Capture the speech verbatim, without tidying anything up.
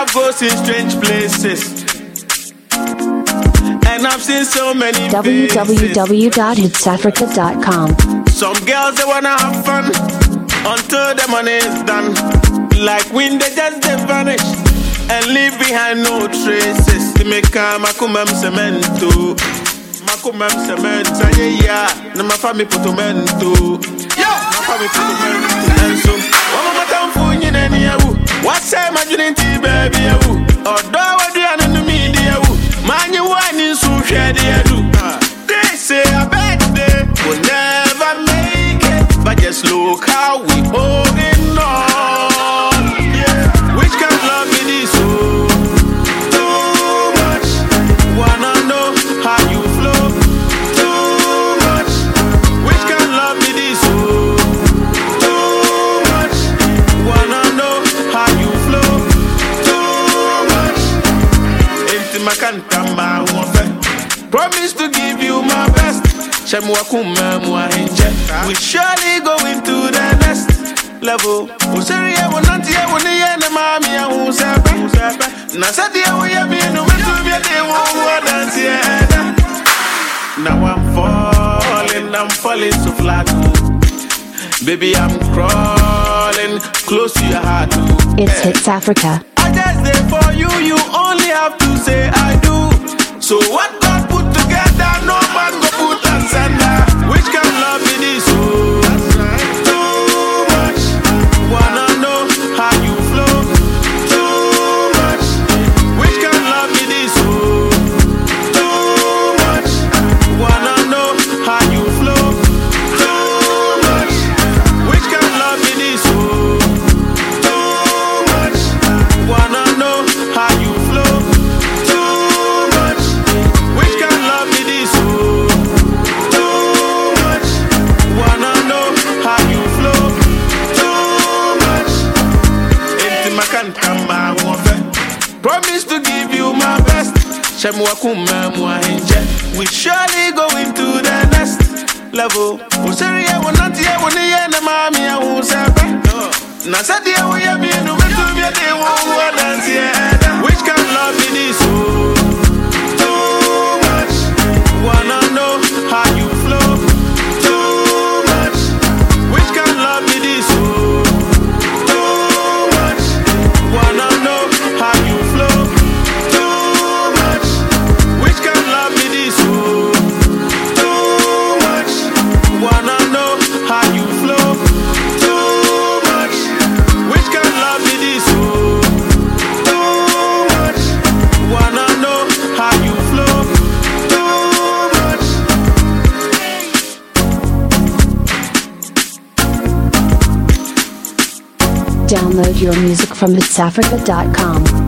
heart goes in strange places. And I've seen so many w w w dot hits africa dot com. Some girls, they wanna have fun until the money is done. Like wind, they just they vanish and leave behind no traces. They make a makumam cemento, makumam cemento. Yeah, no my family putomento. Yo, my family putomento. And so, one more time for you, Nanny. What say, my unity, baby? Or do I do an enemy? Man, you want in so shady. They say I bet they will never make it, but just look how we holding on. Yeah, which can love me this so too much. Wanna know how you flow too much. Which can love me this so too much. Wanna know how you flow too much. Empty my can't promise to give you my best. We surely go into the next level. Now I'm falling, I'm falling so flat. Baby, I'm crawling close to your heart. It's Hits Africa. I just there for you, you only have to say I do. So what God put together, no man go put asunder. Which can love me this so too much. Wanna know how you flow too much. Which can love me this so too much. Wanna know how you flow too much. Which can love me this so too much. Wanna know how you flow. Promise to give you my best. We surely go into the next level. Which can love me this so too much. Wanna know how you flow too much. Which can love me this so too much. Wanna know how you flow too much. Which can love me this so too much. Wanna know how you flow too much. Which can love me this so too much. Wanna know how you flow too much. Download your music from hits africa dot com.